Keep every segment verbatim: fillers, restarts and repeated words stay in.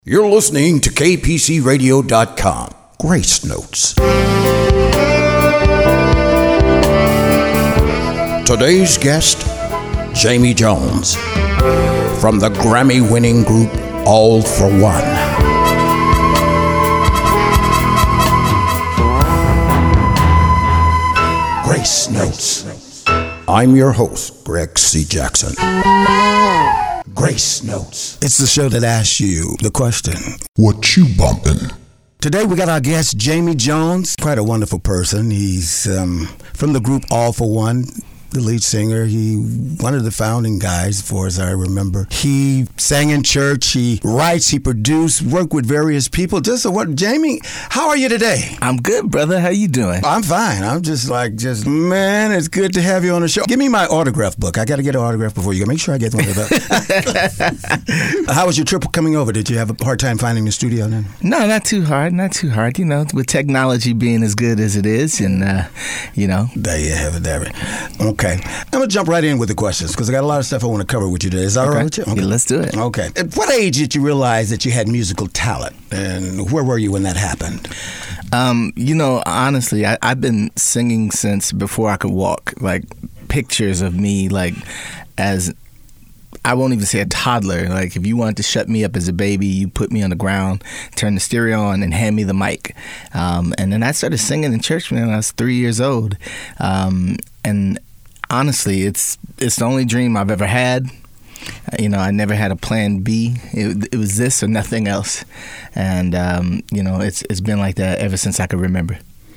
You're listening to K P C radio dot com. Grace Notes. Today's guest, Jamie Jones, from the Grammy-winning group All for One. Grace Notes. I'm your host, Greg C. Jackson. Grace Notes. It's the show that asks you the question, what you bumping? Today we got our guest, Jamie Jones, quite a wonderful person. He's um, from the group All for One, the lead singer. He one of the founding guys, as far as I remember. He sang in church. He writes. He produced. Worked with various people. Just so what, Jamie? How are you today? I'm good, brother. How you doing? I'm fine. I'm just like, just man, it's good to have you on the show. Give me my autograph book. I got to get an autograph before you go. Make sure I get one of those. How was your trip coming over? Did you have a hard time finding the studio then? No, not too hard. Not too hard. You know, with technology being as good as it is, and uh, you know, there you have it, there. Okay. Okay, I'm going to jump right in with the questions because I got a lot of stuff I want to cover with you today. Is that okay. all right with you? Okay. Yeah, let's do it. Okay. At what age did you realize that you had musical talent, and where were you when that happened? Um, you know, honestly, I, I've been singing since before I could walk. Like, pictures of me, like, as... I won't even say a toddler. Like, if you wanted to shut me up as a baby, you put me on the ground, turn the stereo on, and hand me the mic. Um, and then I started singing in church when I was three years old. Um, and honestly, it's it's the only dream I've ever had. You know, I never had a plan B. It, it was this or nothing else. And, um, you know, it's it's been like that ever since I could remember.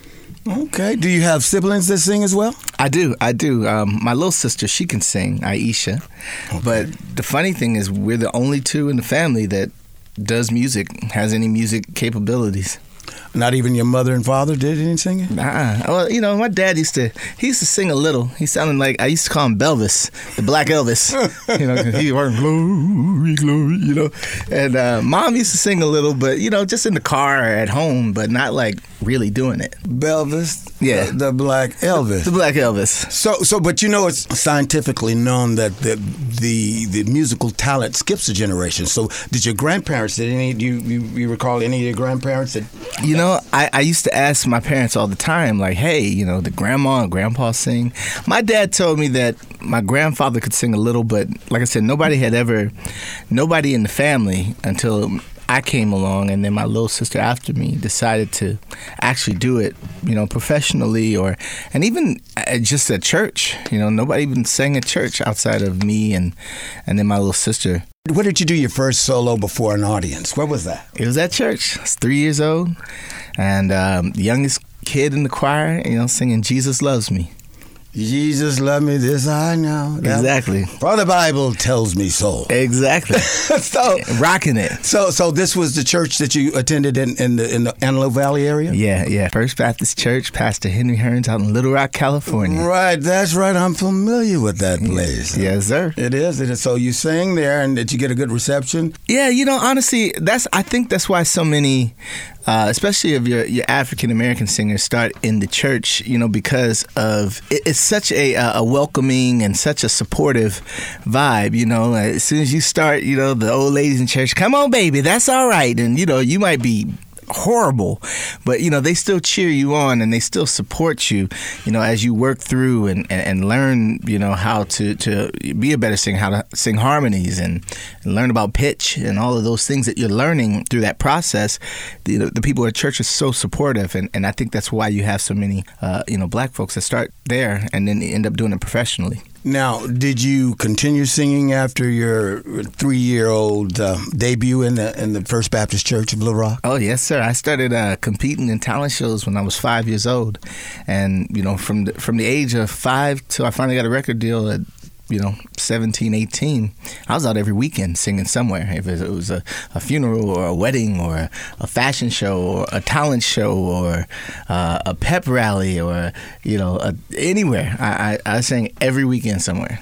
Okay. Do you have siblings that sing as well? I do. I do. Um, my little sister, she can sing, Aisha. Okay. But the funny thing is we're the only two in the family that does music, has any music capabilities. Not even your mother and father did any singing? Nah. Well, you know, my dad used to, he used to sing a little. He sounded like, I used to call him Belvis, the Black Elvis. You know, he was glory, glory, you know. And uh, mom used to sing a little, but, you know, just in the car or at home, but not like really doing it. Belvis? Yeah. The, the Black Elvis. The Black Elvis. So, so, but you know, it's scientifically known that the the, the musical talent skips a generation. So did your grandparents, did any, do you, you, you recall any of your grandparents that... You know, I, I used to ask my parents all the time, like, hey, you know, did grandma and grandpa sing? My dad told me that my grandfather could sing a little, but like I said, nobody had ever, nobody in the family until I came along, and then my little sister after me decided to actually do it, you know, professionally, or, and even just at church. You know, nobody even sang at church outside of me and, and then my little sister. Where did you do your first solo before an audience? Where was that? It was at church. I was three years old, and um, the youngest kid in the choir, you know, singing "Jesus Loves Me." Jesus loved me, this I know. Exactly. For the Bible tells me so. Exactly. So rocking it. So, so this was the church that you attended in, in the in the Antelope Valley area? Yeah, yeah. First Baptist Church, Pastor Henry Hearns out in Little Rock, California. Right, that's right. I'm familiar with that place. Yes, sir. It is. It is. So you sang there, and did you get a good reception? Yeah, you know, honestly, that's. I think that's why so many. Uh, especially if your your African American singers start in the church, you know, because of it, it's such a a welcoming and such a supportive vibe. You know, as soon as you start, you know, the old ladies in church, come on, baby, that's all right, and you know, you might be horrible, but you know, they still cheer you on and they still support you, you know, as you work through and, and, and learn, you know, how to, to be a better singer, how to sing harmonies and, and learn about pitch and all of those things that you're learning through that process. The, the people at church are so supportive, and, and I think that's why you have so many, uh, you know, black folks that start there and then end up doing it professionally. Now, did you continue singing after your three-year-old uh, debut in the in the First Baptist Church of Little Rock? Oh, yes, sir. I started uh, competing in talent shows when I was five years old. And, you know, from the, from the age of five till I finally got a record deal at, you know, seventeen, eighteen, I was out every weekend singing somewhere. If it was a, a funeral or a wedding or a, a fashion show or a talent show or uh, a pep rally or, you know, a, anywhere. I, I, I sang every weekend somewhere.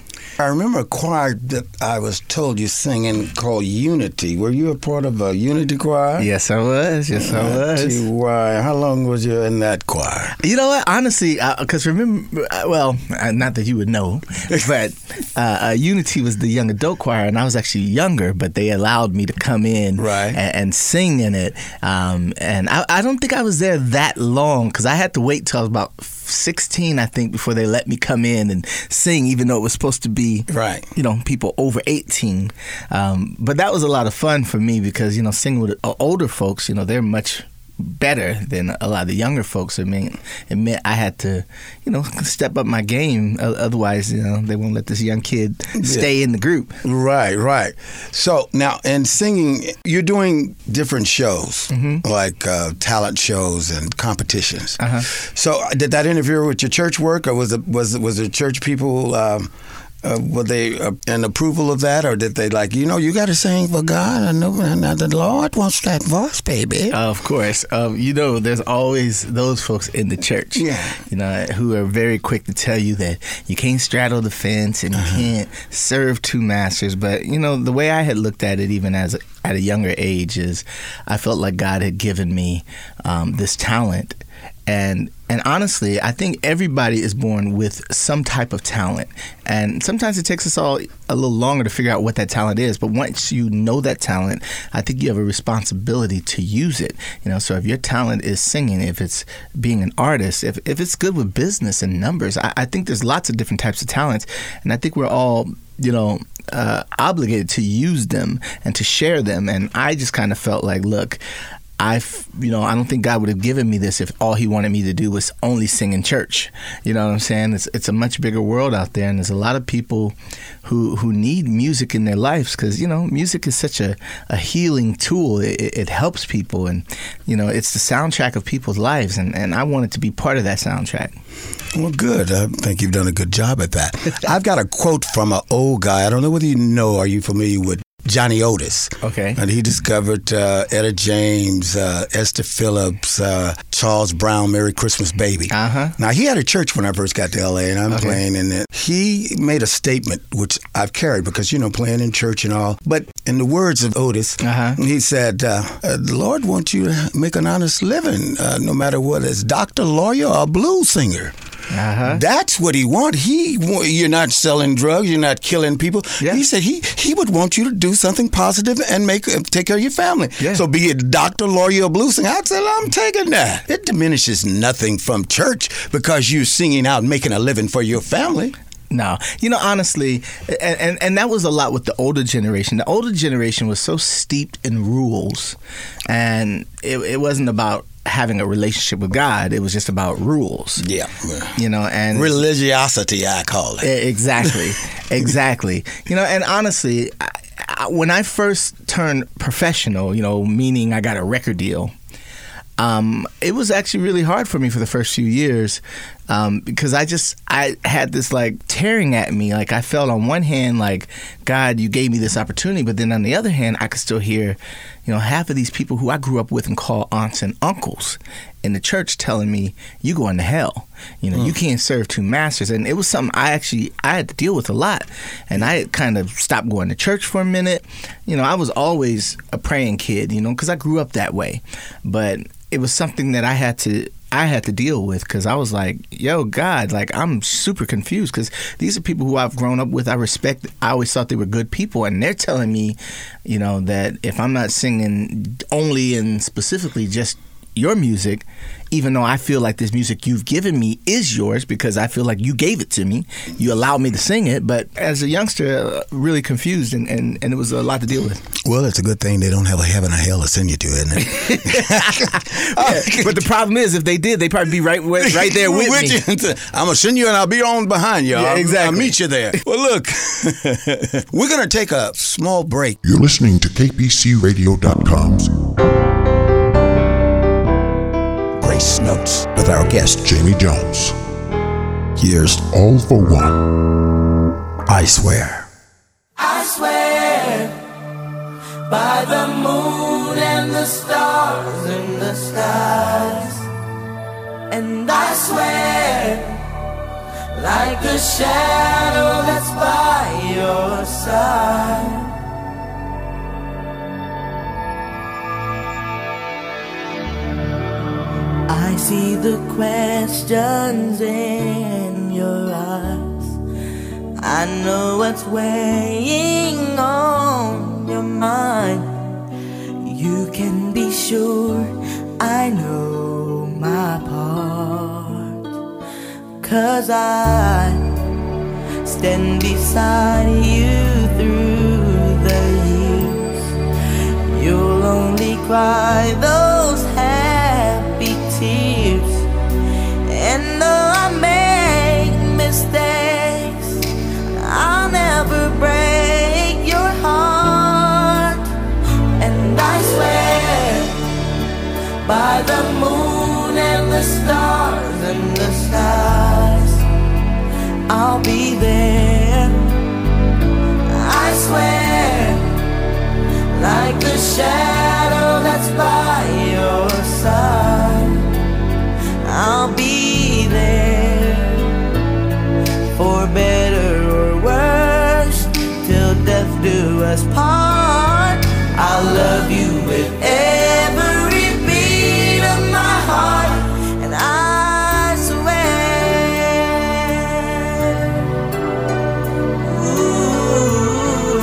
I remember a choir that I was told you singing called Unity. Were you a part of a Unity choir? Yes, I was. Yes, I was. Why? How long was you in that choir? You know what? Honestly, because remember, well, not that you would know, but uh, uh, Unity was the young adult choir, and I was actually younger, but they allowed me to come in right. and, and sing in it. Um, and I, I don't think I was there that long because I had to wait till I was about sixteen, I think, before they let me come in and sing, even though it was supposed to be, right. you know, people over eighteen. Um, but that was a lot of fun for me because, you know, singing with older folks, you know, they're much better than a lot of the younger folks. I mean, it meant I had to, you know, step up my game. Otherwise, you know, they won't let this young kid stay yeah. in the group. Right, right. So now, in singing, you're doing different shows, mm-hmm. like uh, talent shows and competitions. Uh-huh. So, did that interfere with your church work, or was it was it was the church people? Um, Uh, were they uh, in approval of that, or did they like, you know, you got to sing for God? I know now the Lord wants that voice, baby. Uh, of course. Um, you know, there's always those folks in the church, yeah. you know, who are very quick to tell you that you can't straddle the fence and you uh-huh. can't serve two masters. But, you know, the way I had looked at it, even as a, at a younger age, is I felt like God had given me um, this talent. And and honestly, I think everybody is born with some type of talent. And sometimes it takes us all a little longer to figure out what that talent is. But once you know that talent, I think you have a responsibility to use it. You know, so if your talent is singing, if it's being an artist, if, if it's good with business and numbers, I, I think there's lots of different types of talents. And I think we're all, you know, uh, obligated to use them and to share them. And I just kind of felt like, look, I, you know, I don't think God would have given me this if all he wanted me to do was only sing in church. You know what I'm saying? It's it's a much bigger world out there, and there's a lot of people who who need music in their lives because, you know, music is such a, a healing tool. It, it helps people, and, you know, it's the soundtrack of people's lives, and, and I wanted to be part of that soundtrack. Well, good. I think you've done a good job at that. I've got a quote from an old guy. I don't know whether you know, are you familiar with Johnny Otis? Okay. And he discovered uh, Etta James, uh, Esther Phillips, uh, Charles Brown, Merry Christmas Baby. Uh-huh. Now, he had a church when I first got to L A, and I'm okay. playing in it. He made a statement, which I've carried because, you know, playing in church and all. But in the words of Otis, uh-huh. he said, uh, the Lord wants you to make an honest living, uh, no matter what, as doctor, lawyer, or blues singer. Uh-huh. That's what he want. He you're not selling drugs. You're not killing people. Yeah. He said he he would want you to do something positive and make take care of your family. Yeah. So be it doctor, lawyer, or blues singer. I said I'm taking that. It diminishes nothing from church because you're singing out and making a living for your family. No, you know, honestly, and, and and that was a lot with the older generation. The older generation was so steeped in rules, and it, it wasn't about having a relationship with God. It was just about rules. Yeah. You know, and religiosity, I call it. Exactly. Exactly. You know, and honestly, I, I, when I first turned professional, you know, meaning I got a record deal, um, it was actually really hard for me for the first few years. Um, because I just, I had this like tearing at me. Like I felt on one hand like, God, you gave me this opportunity. But then on the other hand, I could still hear, you know, half of these people who I grew up with and call aunts and uncles in the church telling me, you going to hell. You know, mm. you can't serve two masters. And it was something I actually, I had to deal with a lot. And I kind of stopped going to church for a minute. You know, I was always a praying kid, you know, because I grew up that way. But it was something that I had to, I had to deal with because I was like, yo, God, like I'm super confused because these are people who I've grown up with. I respect. I always thought they were good people. And they're telling me, you know, that if I'm not singing only and specifically just your music, even though I feel like this music you've given me is yours because I feel like you gave it to me. You allowed me to sing it. But as a youngster, uh, really confused and, and, and it was a lot to deal with. Well, it's a good thing they don't have a heaven or hell to send you to, isn't it? Yeah, but the problem is, if they did, they'd probably be right right there with, with me. You. I'm going to send you and I'll be on behind you. Yeah, I'll, exactly. I'll meet you there. Well, look, we're going to take a small break. You're listening to K P C radio dot com's Grace Notes with our guest, Jamie Jones. Here's All for One. I Swear. I swear by the moon and the stars in the skies, and I swear like the shadow that's by your side. I see the questions in your eyes. I know what's weighing on your mind. You can be sure I know my part, 'cause I stand beside you through the years. You'll only cry those happy tears. And though I make mistakes, I'll never break your heart. And I swear by the moon and the stars and the skies, I'll be there. I swear, like the shadow that's by your side, I'll be there. For better or worse, till death do us part. I'll love you with every beat of my heart. And I swear, ooh,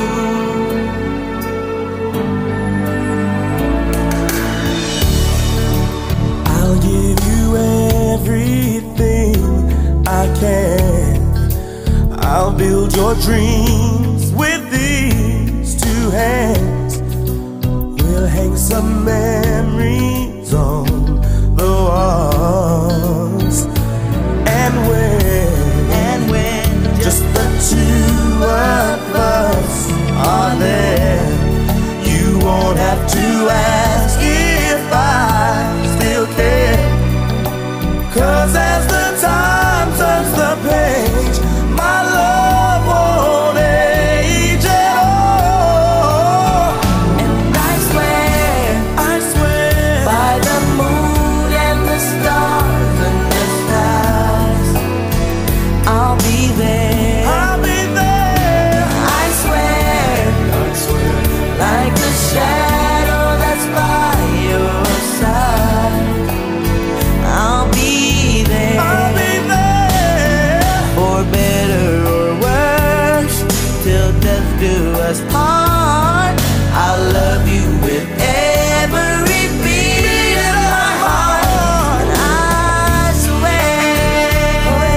I'll give you everything I can. I'll build your dreams with these two hands. We'll hang some memories on the walls. And when, and when just the two of us are there, you won't have to ask if I still care. 'Cause as the time turns the page, my love won't age at all. And I swear, I swear, by the moon and the stars and the skies, I'll be there. I'll be there. I swear, I swear, like the shadow that's by your side, I'll be there. I'll be there. For better or worse, till death do us part. I'll love you with every beat of my heart. And I swear,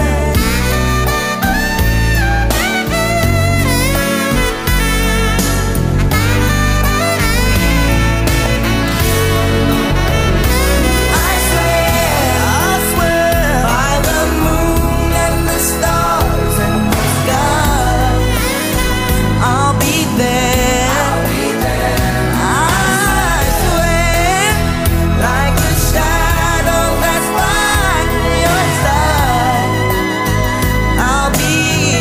I swear, I swear, by the moon and the stars and the sky, I'll be there. I'll be there. I swear, like the shadow that's by your side, I'll be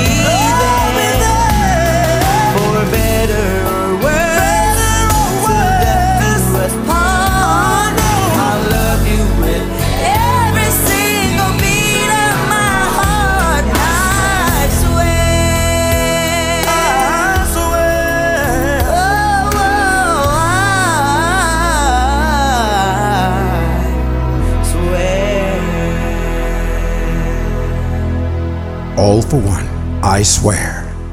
there. For better or worse, till death do us part. I'll love you with every single beat of my heart. I swear, I swear, oh, I swear. All for one, I swear.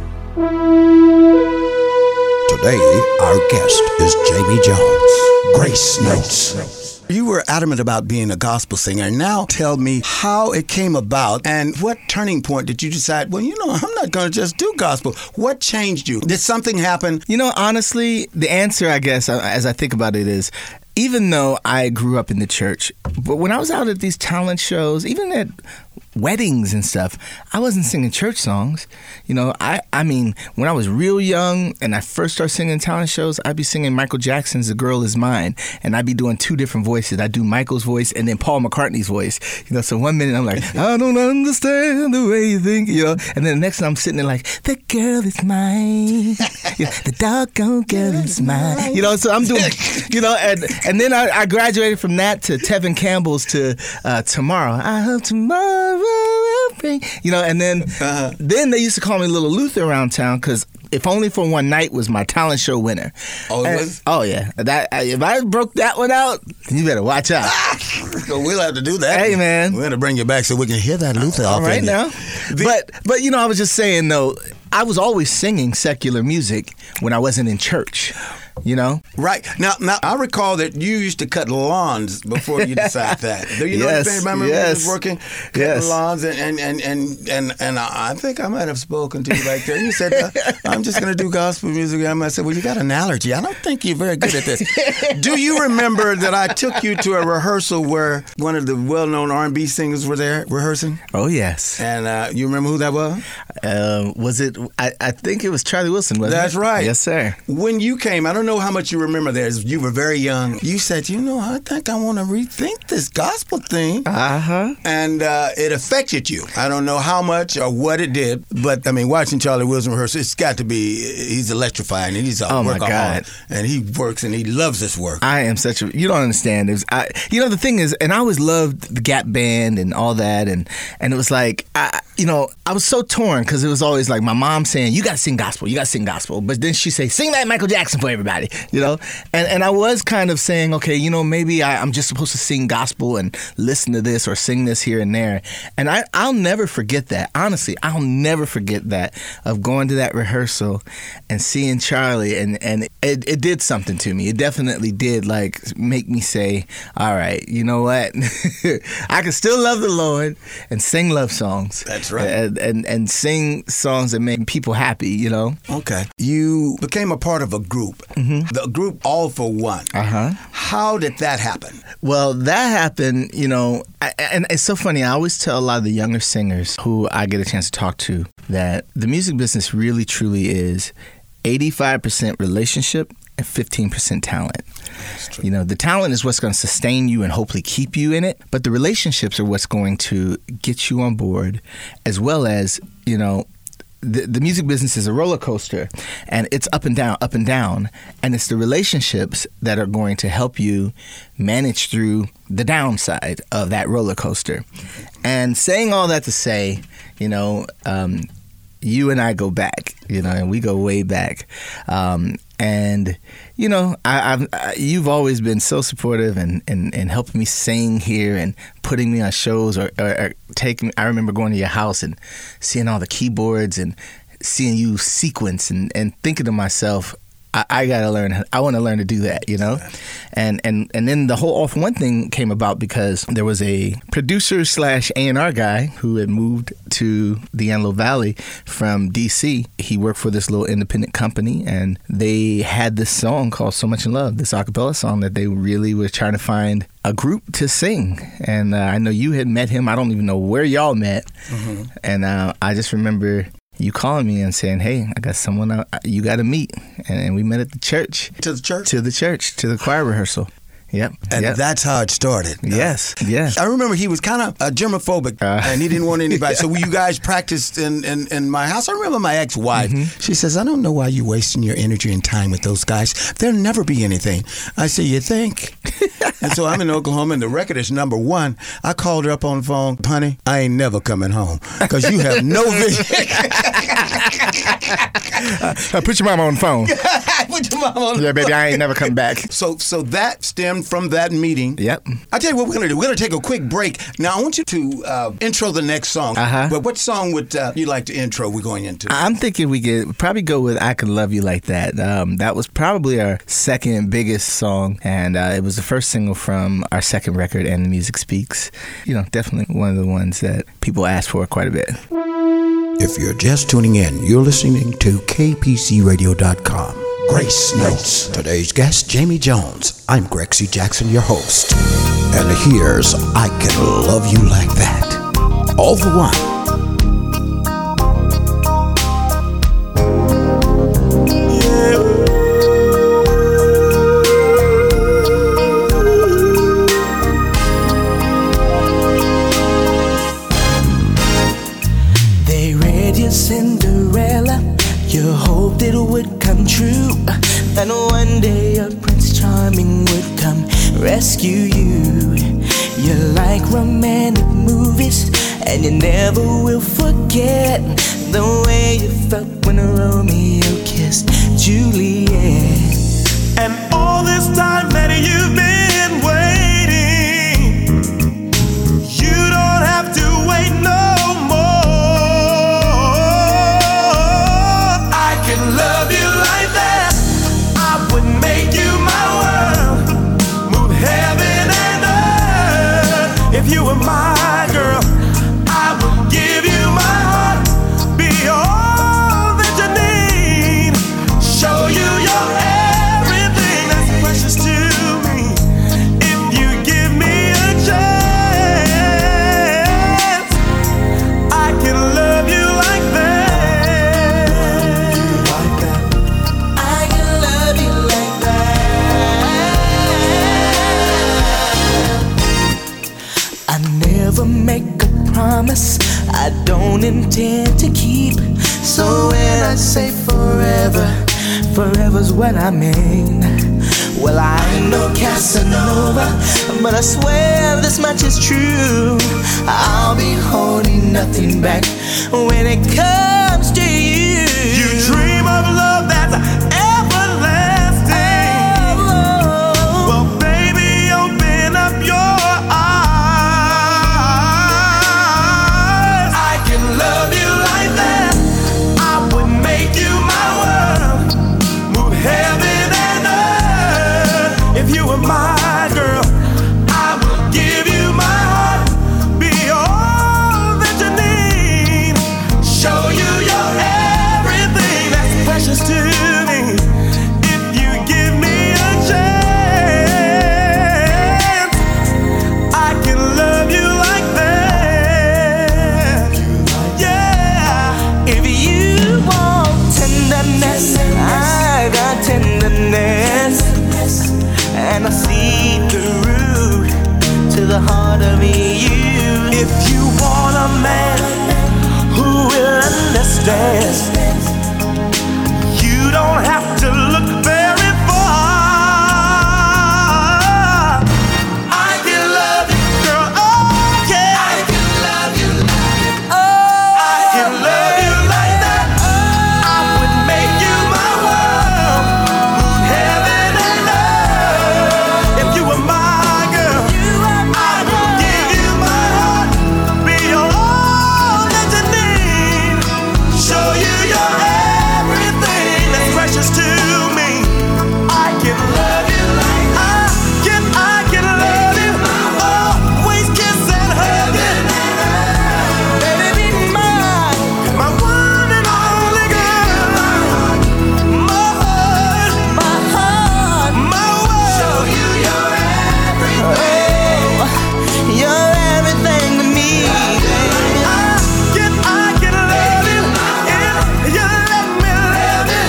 Today, our guest is Jamie Jones. Grace Notes. You were adamant about being a gospel singer. Now tell me how it came about and what turning point did you decide, well, you know, I'm not going to just do gospel. What changed you? Did something happen? You know, honestly, the answer, I guess, as I think about it is, even though I grew up in the church, but when I was out at these talent shows, even at weddings and stuff, I wasn't singing church songs. You know, I, I mean, when I was real young and I first started singing talent shows, I'd be singing Michael Jackson's The Girl Is Mine, and I'd be doing two different voices. I'd do Michael's voice and then Paul McCartney's voice. You know, so one minute I'm like, I don't understand the way you think, you know, and then the next time I'm sitting there like, the girl is mine. You know, the doggone girl is mine. You know, so I'm doing, you know, and, and then I, I graduated from that to Tevin Campbell's to uh, Tomorrow. I hope tomorrow will bring, you know, and then uh-huh. then they used to call me Little Luther around town because If Only for One Night was my talent show winner. Oh, and, it was? Oh, yeah. That if I broke that one out, you better watch out. So we'll have to do that. Hey, man. We're going to bring you back so we can hear that Luther All off right in now. The, but, but, you know, I was just saying, though, I was always singing secular music when I wasn't in church. You know? Right. Now, now I recall that you used to cut lawns before you decided that. Do you know yes, anything about yes. when you was working? Cutting yes. lawns, and, and, and, and, and, and I think I might have spoken to you back there. You said, uh, I'm just going to do gospel music. I said, well, you got an allergy. I don't think you're very good at this. Do you remember that I took you to a rehearsal where one of the well-known R and B singers were there rehearsing? Oh, yes. And uh, you remember who that was? Uh, was it, I, I think it was Charlie Wilson, wasn't That's it? That's right. Yes, sir. When you came, I don't know how much you remember there. You were very young. You said, you know, I think I want to rethink this gospel thing. Uh-huh. And uh, it affected you. I don't know how much or what it did, but, I mean, watching Charlie Wilson rehearse, it's got to be, he's electrifying, and he's a oh workaholic. My God. And he works, and he loves his work. I am such a, you don't understand. It was, I, you know, the thing is, and I always loved the Gap Band and all that, and, and it was like, I, you know, I was so torn because it was always like my mom saying, you got to sing gospel, you got to sing gospel. But then she'd say, sing that Michael Jackson for everybody, you know? And and I was kind of saying, okay, you know, maybe I, I'm just supposed to sing gospel and listen to this or sing this here and there. And I, I'll never forget that. Honestly, I'll never forget that, of going to that rehearsal and seeing Charlie. And, and it, it did something to me. It definitely did, like, make me say, all right, you know what? I can still love the Lord and sing love songs. That's right. And, and, and sing songs that make people happy, you know? Okay. You became a part of a group, mm-hmm. the group All for One. Uh-huh. How did that happen? Well, that happened, you know, I, and it's so funny. I always tell a lot of the younger singers who I get a chance to talk to that the music business really, truly is eighty-five percent relationship and fifteen percent talent. You know, the talent is what's going to sustain you and hopefully keep you in it, but the relationships are what's going to get you on board, as well as, you know, The, the music business is a roller coaster, and it's up and down, up and down, and it's the relationships that are going to help you manage through the downside of that roller coaster. And saying all that to say, you know, um, you and I go back, you know, and we go way back. Um, and, you know, I, I've, I, you've always been so supportive and, and, and helping me sing here and putting me on shows or, or, or taking, I remember going to your house and seeing all the keyboards and seeing you sequence and, and thinking to myself, I, I gotta learn. I want to learn to do that, you know, and and and then the whole All for One thing came about because there was a producer slash A and R guy who had moved to the Antelope Valley from D C. He worked for this little independent company, and they had this song called "So Much in Love," this a cappella song that they really were trying to find a group to sing. And uh, I know you had met him. I don't even know where y'all met, mm-hmm. and uh, I just remember you calling me and saying, hey, I got someone I, you got to meet. And, and we met at the church. To the church? To the church, to the choir rehearsal. Yep. And yep. that's how it started. Yes, yes. I remember he was kind of uh, germophobic, uh, and he didn't want anybody. So you guys practiced in, in, in my house. I remember my ex-wife. Mm-hmm. She says, I don't know why you're wasting your energy and time with those guys. There'll never be anything. I say, you think? And so I'm in Oklahoma, and the record is number one. I called her up on the phone. Honey, I ain't never coming home because you have no vision. uh, put your mama on the phone. Put your mama on the Yeah, phone. baby, I ain't never come back. So, so that stemmed from that meeting. Yep. I'll tell you what we're going to do. We're going to take a quick break. Now, I want you to uh, intro the next song. Uh-huh. But what song would uh, you like to intro we're going into? I'm thinking we could probably go with I Can Love You Like That. Um, that was probably our second biggest song, and uh, it was the first single from our second record, And the Music Speaks. You know, definitely one of the ones that people ask for quite a bit. If you're just tuning in, you're listening to K P C radio dot com. Grace Notes. Today's guest, Jamie Jones. I'm Greg C. Jackson, your host. And here's I Can Love You Like That. All for One. They read your Cinderella. You hoped it would come true, that one day a Prince Charming would come rescue you. You like romantic movies and you never will forget the way you felt when Romeo kissed Juliet. And all this time that you've been waiting, you don't have to wait no more. I can love you like that. I would make you my world, move heaven and earth. If you were my girl, I would give you my heart, be all that you need, show you your everything that's precious to me. If you give me a chance, I can love you like that. Like that. I can love you like that. I never make a promise I don't intend to keep. So when I say forever, forever's what I mean. Well, I ain't no Casanova, but I swear this much is true. I'll be holding nothing back when it comes to you. You dream of love that's everlasting. Oh, Well, baby, open up your eyes. I can love you like that. I would make you my world, move heaven and earth. If you were my girl, I would give you my heart, be all that you need, show you your everything that's precious to me. If you give me a chance, I can love you like that. Yeah. if you want tenderness, I got tenderness, and I see through to the heart of you. If you want a man who will understand, you don't have to look very far. I can love you, girl. Okay. I can love you like that. I can love you like that. I would make you my world, move heaven and earth. If you were my girl, I would give you my heart, be all that you need, show you your everything that's precious to me. I can love you like I can, I can love you, always kiss and hug you. Baby, be mine. My one and only girl, my heart, My heart, my world. Show you your everything. oh, you're everything to me, baby. I can, I can love you if you let me love you.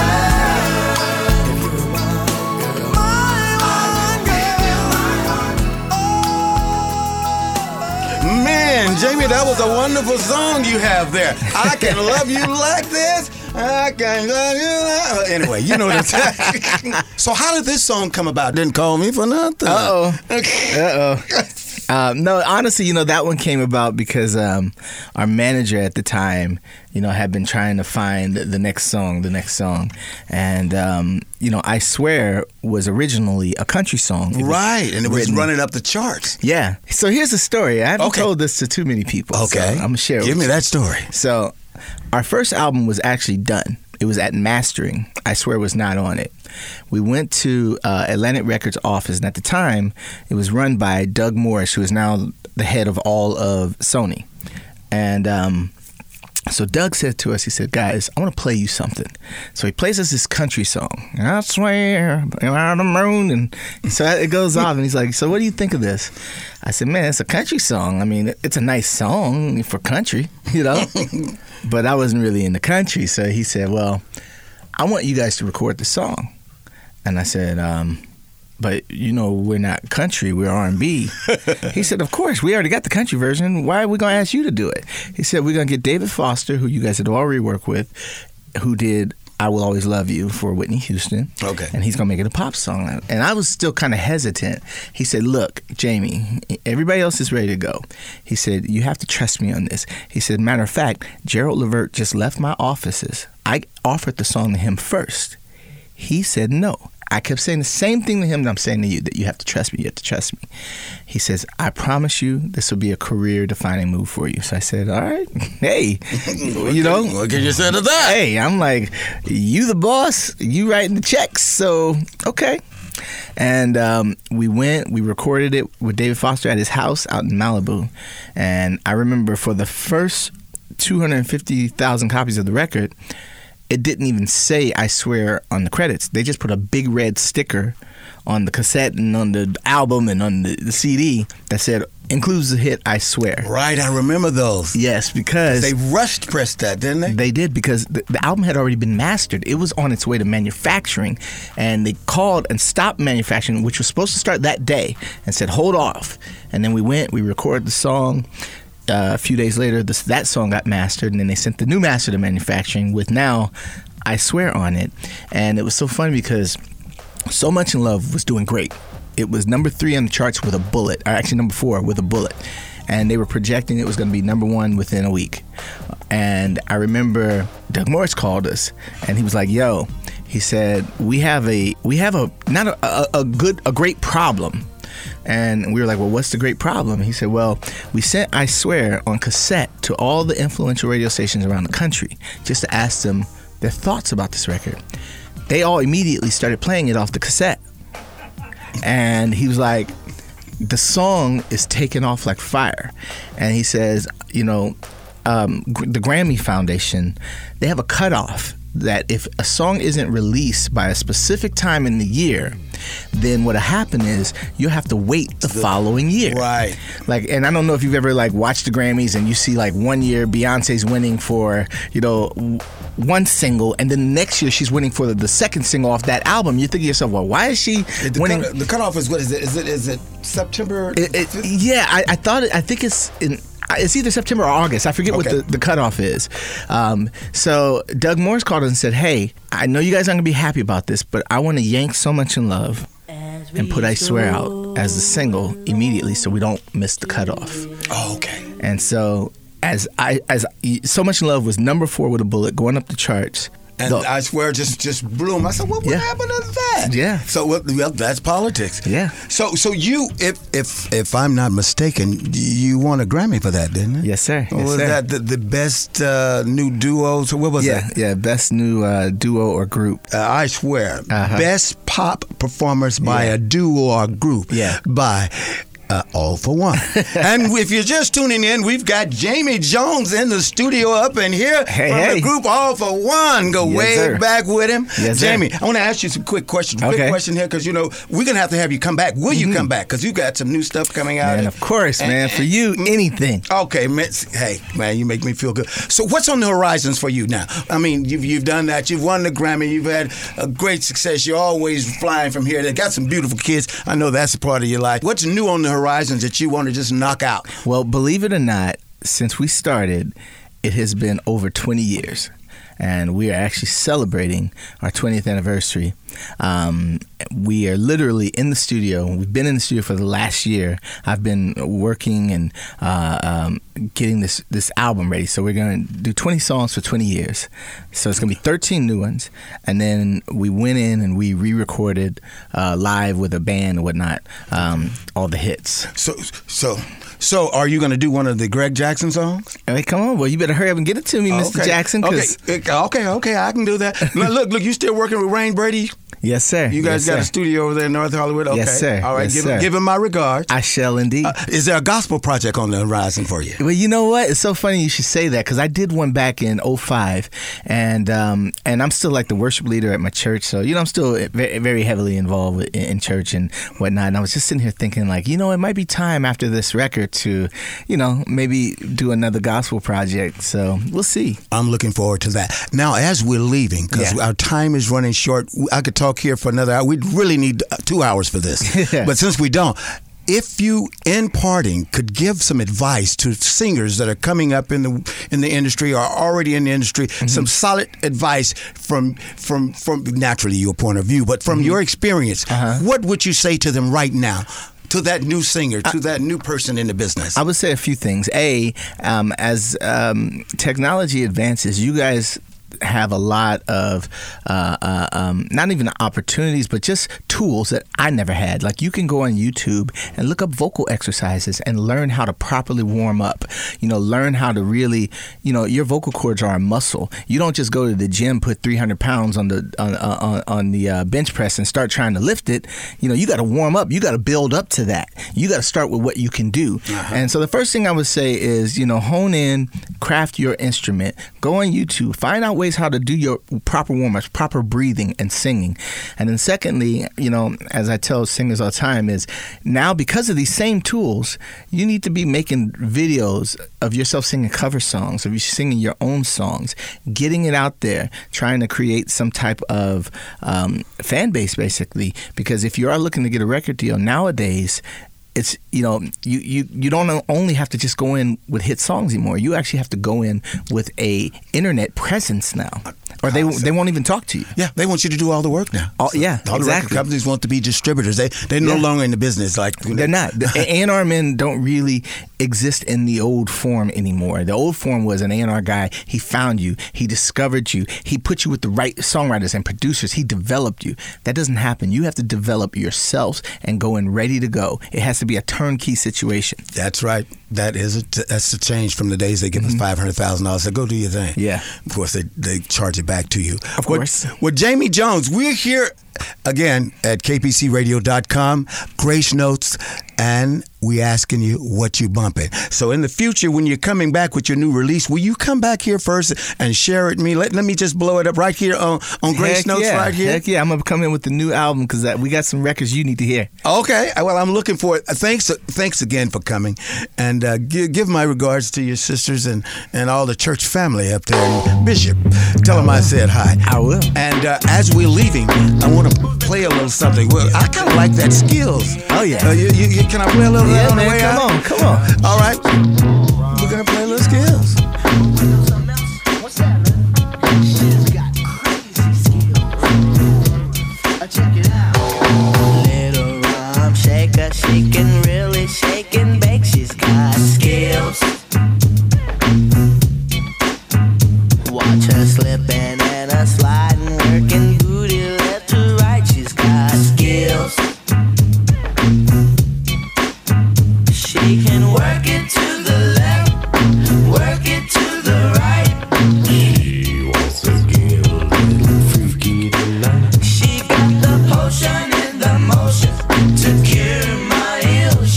My one girl. Man, Jamie, that was a wonderful song you have there. I can love you like this. I can love you like... Anyway, you know what I'm saying. So how did this song come about? Didn't call me for nothing. Uh-oh. Uh-oh. Um, no, honestly, you know, that one came about because um, our manager at the time, you know, had been trying to find the next song, the next song. And, um, you know, I Swear was originally a country song. It was Right, and it was written- running up the charts. Yeah. So here's the story. I haven't Okay. told this to too many people. so Okay. I'm going to share it Give with me you. that story. So our first album was actually done. It was at mastering. I Swear was not on it. We went to uh, Atlantic Records office, and at the time, it was run by Doug Morris, who is now the head of all of Sony. And um, so Doug said to us, he said, guys, I want to play you something. So he plays us this country song. I swear on the moon. And so it goes off, and he's like, so what do you think of this? I said, man, it's a country song. I mean, it's a nice song for country, you know? But I wasn't really in the country. So he said, well, I want you guys to record the song. And I said, um, but, you know, we're not country, we're R and B. He said, of course, we already got the country version. Why are we going to ask you to do it? He said, we're going to get David Foster, who you guys had already worked with, who did I Will Always Love You for Whitney Houston. Okay. And he's going to make it a pop song. And I was still kind of hesitant. He said, look, Jamie, everybody else is ready to go. He said, you have to trust me on this. He said, matter of fact, Gerald Levert just left my offices. I offered the song to him first. He said no. I kept saying the same thing to him that I'm saying to you, that you have to trust me, you have to trust me. He says, I promise you this will be a career-defining move for you. So I said, all right, hey, you know. What can you say to that? Hey, I'm like, you the boss, you writing the checks, so okay. And um, we went, we recorded it with David Foster at his house out in Malibu. And I remember for the first two hundred fifty thousand copies of the record, it didn't even say I Swear on the credits. They just put a big red sticker on the cassette and on the album and on the, the C D that said, includes the hit I Swear. Right, I remember those. Yes, because They rushed pressed that, didn't they? They did, because the, the album had already been mastered. It was on its way to manufacturing, and they called and stopped manufacturing, which was supposed to start that day, and said, hold off. And then we went, we recorded the song. Uh, a few days later, this, that song got mastered, and then they sent the new master to manufacturing with now I Swear on it. And it was so funny because So Much in Love was doing great. It was number three on the charts with a bullet, or actually number four with a bullet. And they were projecting it was going to be number one within a week. And I remember Doug Morris called us, and he was like, yo, he said, we have a, we have a, not a, a, a good, a great problem. And we were like, well, what's the great problem? He said, well, we sent I Swear on cassette to all the influential radio stations around the country just to ask them their thoughts about this record. They all immediately started playing it off the cassette. And he was like, the song is taking off like fire. And he says, you know, um, the Grammy Foundation, they have a cutoff that if a song isn't released by a specific time in the year, then what'll happen is you'll have to wait the, the following year. Right. Like, and I don't know if you've ever like watched the Grammys and you see like one year Beyonce's winning for, you know, one single, and then the next year she's winning for the, the second single off that album. You think to yourself, well, why is she the winning? Cut, the cutoff is what is it? Is it is it September? It, it, yeah, I, I thought it, I think it's in. It's either September or August. I forget okay. what the, the cutoff is. Um, so Doug Morris called us and said, hey, I know you guys aren't going to be happy about this, but I want to yank So Much in Love and put I Swear out as the single immediately so we don't miss the cutoff. Oh, okay. And so as I as So Much in Love was number four with a bullet going up the charts. And the, I Swear just just blew him. I said, what, what yeah. happened to that? Yeah. So well, that's politics. Yeah. So so you, if if if I'm not mistaken, you won a Grammy for that, didn't you? Yes, sir. Yes, was sir. that the, the best uh, new duo? So what was yeah, that? Yeah, best new uh, duo or group. Uh, I Swear. Uh-huh. Best pop performance by yeah. a duo or group. Yeah. By Uh, all for one. And if you're just tuning in, we've got Jamie Jones in the studio up in here hey, from hey. the group All for One. Go yes, way sir. back with him. Yes, Jamie, sir. I want to ask you some quick questions. Quick okay. question here, because, you know, we're going to have to have you come back. Will mm-hmm. you come back? Because you got some new stuff coming out. Man, of course, and, man. and, for you, anything. Okay, man. Hey, man, you make me feel good. So what's on the horizons for you now? I mean, you've, you've done that. You've won the Grammy. You've had a great success. You're always flying from here. They got some beautiful kids. I know that's a part of your life. What's new on the horizons that you want to just knock out? Well, believe it or not, since we started, it has been over twenty years. And we are actually celebrating our twentieth anniversary. Um, we are literally in the studio. We've been in the studio for the last year. I've been working and uh, um, getting this, this album ready. So we're going to do twenty songs for twenty years. So it's going to be thirteen new ones. And then we went in and we re-recorded uh, live with a band and whatnot, um, all the hits. So, so... So, are you going to do one of the Greg Jackson songs? Hey, come on, well, you better hurry up and get it to me, Mister Okay. Jackson. Okay, 'cause okay, okay, I can do that. Look, look, look, you still working with Rain Brady? Yes, sir. You guys yes, got sir. a studio over there in North Hollywood? Okay. Yes, sir. All right, Yes, give, sir. Him, give him my regards. I shall indeed. Uh, is there a gospel project on the horizon for you? Well, you know what? It's so funny you should say that, because I did one back in oh five, and um, and I'm still like the worship leader at my church, so, you know, I'm still very, very heavily involved with, in church and whatnot, and I was just sitting here thinking, like, you know, it might be time after this record to, you know, maybe do another gospel project, so we'll see. I'm looking forward to that. Now, as we're leaving, because Yeah. our time is running short, I could talk here for another hour. We really need two hours for this. But since we don't, if you, in parting, could give some advice to singers that are coming up in the in the industry or already in the industry, mm-hmm. some solid advice from from from naturally your point of view, but from mm-hmm. your experience, uh-huh. what would you say to them right now? To that new singer, to that new person in the business? I would say a few things. A, um, as um, technology advances, you guys have a lot of uh, uh, um, not even opportunities, but just tools that I never had. Like you can go on YouTube and look up vocal exercises and learn how to properly warm up. You know, learn how to really, you know, your vocal cords are a muscle. You don't just go to the gym, put three hundred pounds on the on on, on the uh, bench press and start trying to lift it. You know, you got to warm up. You got to build up to that. You got to start with what you can do. Uh-huh. And so the first thing I would say is, you know, hone in, craft your instrument, go on YouTube, find out ways how to do your proper warm-ups, proper breathing and singing. And then secondly, you know, as I tell singers all the time, is now because of these same tools, you need to be making videos of yourself singing cover songs, of you singing your own songs, getting it out there, trying to create some type of um, fan base, basically. Because if you are looking to get a record deal nowadays, it's, you know, you, you, you don't only have to just go in with hit songs anymore. You actually have to go in with a internet presence now. Or they they won't even talk to you. Yeah, they want you to do all the work now. All, yeah, all exactly. the record companies want to be distributors. They they're no yeah. longer in the business. Like you know. They're not. The A and R men don't really exist in the old form anymore. The old form was an A and R guy. He found you. He discovered you. He put you with the right songwriters and producers. He developed you. That doesn't happen. You have to develop yourselves and go in ready to go. It has to be a turnkey situation. That's right. That is a t- that's the change from the days they give mm-hmm. us five hundred thousand dollars. Say, go do your thing. Yeah. Of course, they they charge it back to you. Of course. With, with Jamie Jones, we're here again at K P C radio dot com, Grace Notes, and we asking you what you bumping. So in the future, when you're coming back with your new release, will you come back here first and share it with me? Let, let me just blow it up right here on, on Grace Heck Notes yeah. right here. Heck yeah, I'm going to come in with the new album because we got some records you need to hear. Okay, well, I'm looking for it. Thanks thanks again for coming. And uh, give, give my regards to your sisters and, and all the church family up there. And Bishop, tell them I said hi. I will. And uh, as we're leaving, I want to play a little something. Well, I kind of like that Skills. Oh, yeah. Uh, you, you, you, can I play a little yeah, on man, the way come out? on, come on. All right. We're going to play a little Skills. What's that, man? She's got crazy skills. Check it out. Little rum shaker, shaking, really shaking, bake. She's got skills. Watch her slipping and her sliding, working booty left to right. She's got skills. She can work it to the left, work it to the right. She wants to get a little freaky tonight. She got the potion in the motion to cure my ills.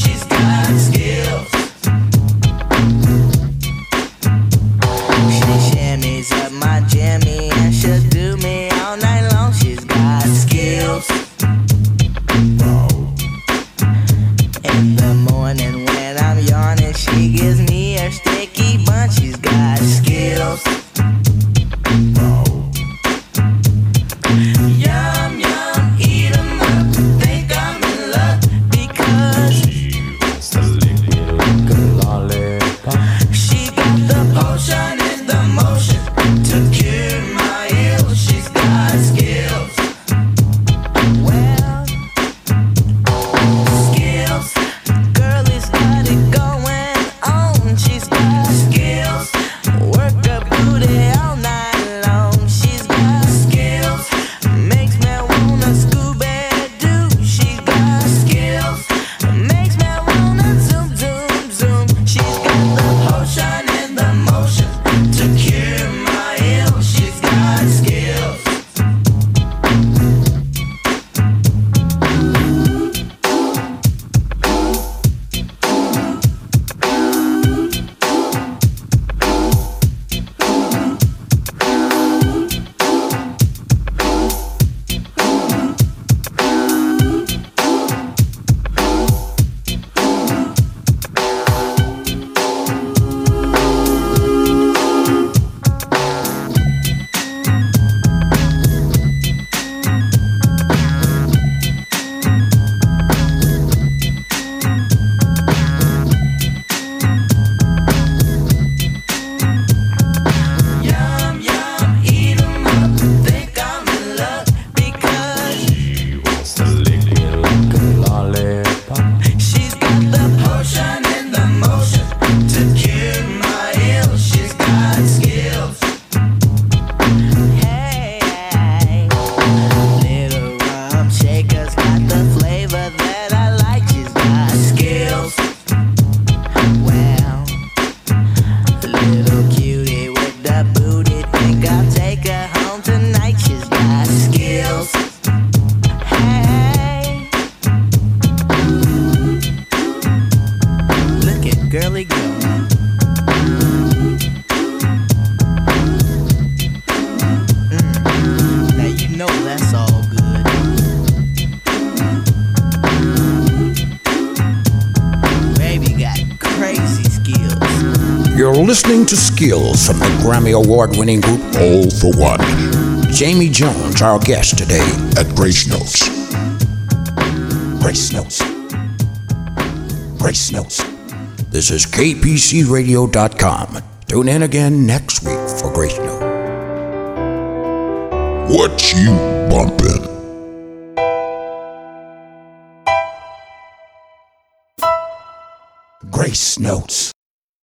You're listening to Skills from the Grammy Award-winning group All for One. Jamie Jones, our guest today at Grace Notes. Grace Notes. Grace Notes. This is K P C radio dot com. Tune in again next week for Grace Notes. What you bumpin'? Grace Notes.